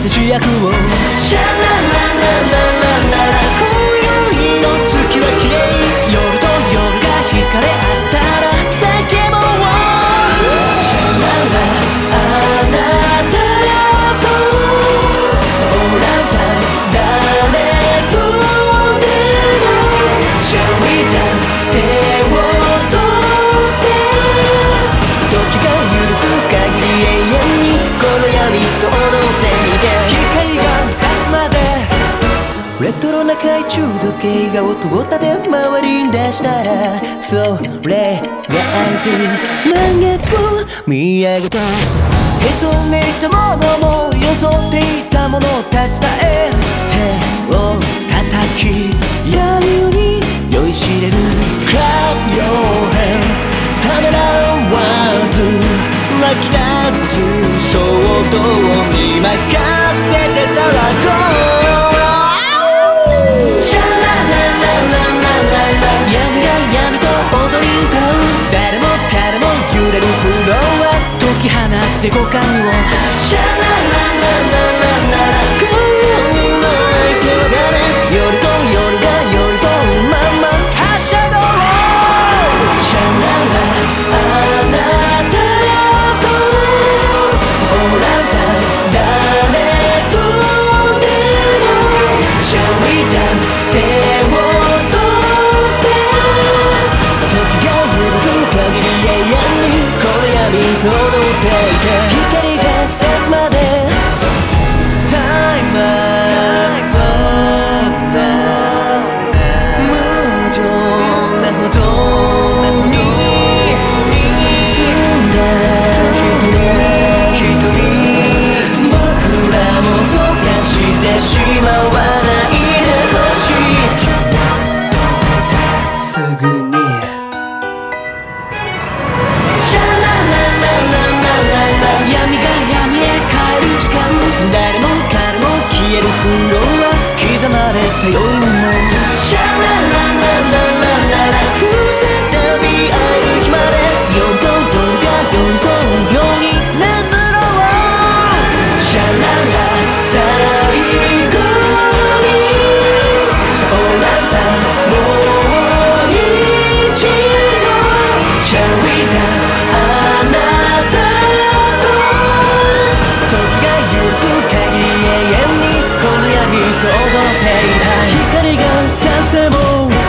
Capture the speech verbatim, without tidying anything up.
て主役をシャラララララララ今宵の月は綺麗夜と夜が惹かれ合ったら叫ぼうシャララあなたとオランダン誰とでも Shall we dance 手を取って時が許す限り永遠にこの闇と踊ってみて光が差すまでレトロな懐中時計が音を立て回り出したらそれが合図満月を見上げたへそめいたものも装っていたものたちさえ手を叩き闇夜に酔いしれる Clap your hands ためらわず湧き立つ衝動に任せて騒ごうシャラララララララ闇が闇と踊り歌う誰も彼も揺れるフロア解き放って五感をシャラララララララ今宵の相手は誰夜と夜が寄り添うままはしゃごうシャララあなたとオランダン誰とでも Shall we dance 手を取って時が許す限り永遠にこの闇と踊っていて光が差すまで Time up so now 無情なほどに澄んだ瞳僕らも溶かしてしまわないでほしいすぐにシャラララララララ闇が闇へ帰る時間誰も彼も消えるフロア刻まれた夜もシャラララララララ再び会える日まで夜と夜が寄り添うように眠ろうシャララ最後にオランダンもう一度 Shall we dance あなたと時が許す限り永遠にこの闇と踊っていたい光が差しても